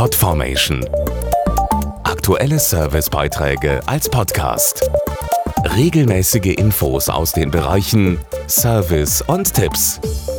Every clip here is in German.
Podformation. Aktuelle Servicebeiträge als Podcast. Regelmäßige Infos aus den Bereichen Service und Tipps.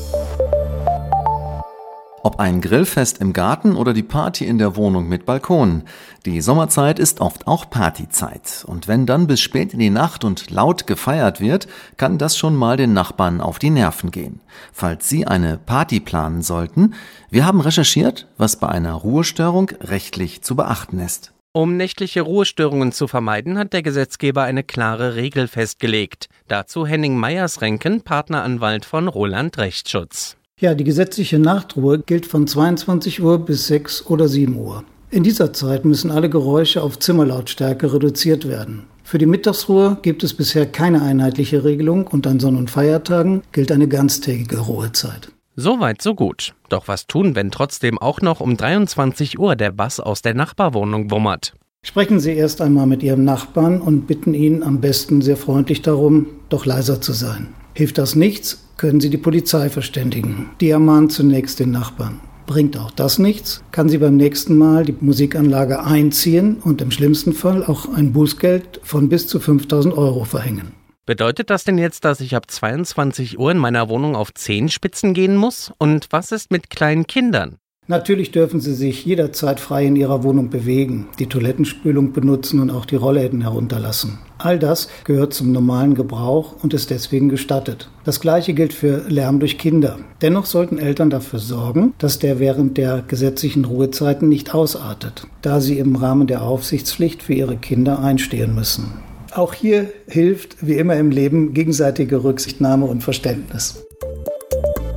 Ob ein Grillfest im Garten oder die Party in der Wohnung mit Balkon. Die Sommerzeit ist oft auch Partyzeit. Und wenn dann bis spät in die Nacht und laut gefeiert wird, kann das schon mal den Nachbarn auf die Nerven gehen. Falls Sie eine Party planen sollten, wir haben recherchiert, was bei einer Ruhestörung rechtlich zu beachten ist. Um nächtliche Ruhestörungen zu vermeiden, hat der Gesetzgeber eine klare Regel festgelegt. Dazu Henning Meyers-Renken, Partneranwalt von Roland Rechtsschutz. Ja, die gesetzliche Nachtruhe gilt von 22 Uhr bis 6 oder 7 Uhr. In dieser Zeit müssen alle Geräusche auf Zimmerlautstärke reduziert werden. Für die Mittagsruhe gibt es bisher keine einheitliche Regelung und an Sonn- und Feiertagen gilt eine ganztägige Ruhezeit. Soweit, so gut. Doch was tun, wenn trotzdem auch noch um 23 Uhr der Bass aus der Nachbarwohnung wummert? Sprechen Sie erst einmal mit Ihrem Nachbarn und bitten ihn am besten sehr freundlich darum, doch leiser zu sein. Hilft das nichts, können Sie die Polizei verständigen. Die ermahnt zunächst den Nachbarn. Bringt auch das nichts, kann sie beim nächsten Mal die Musikanlage einziehen und im schlimmsten Fall auch ein Bußgeld von bis zu 5.000 € verhängen. Bedeutet das denn jetzt, dass ich ab 22 Uhr in meiner Wohnung auf Zehenspitzen gehen muss? Und was ist mit kleinen Kindern? Natürlich dürfen Sie sich jederzeit frei in Ihrer Wohnung bewegen, die Toilettenspülung benutzen und auch die Rollläden herunterlassen. All das gehört zum normalen Gebrauch und ist deswegen gestattet. Das Gleiche gilt für Lärm durch Kinder. Dennoch sollten Eltern dafür sorgen, dass der während der gesetzlichen Ruhezeiten nicht ausartet, da sie im Rahmen der Aufsichtspflicht für ihre Kinder einstehen müssen. Auch hier hilft, wie immer im Leben, gegenseitige Rücksichtnahme und Verständnis.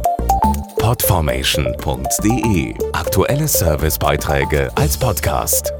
Podformation.de. Aktuelle Servicebeiträge als Podcast.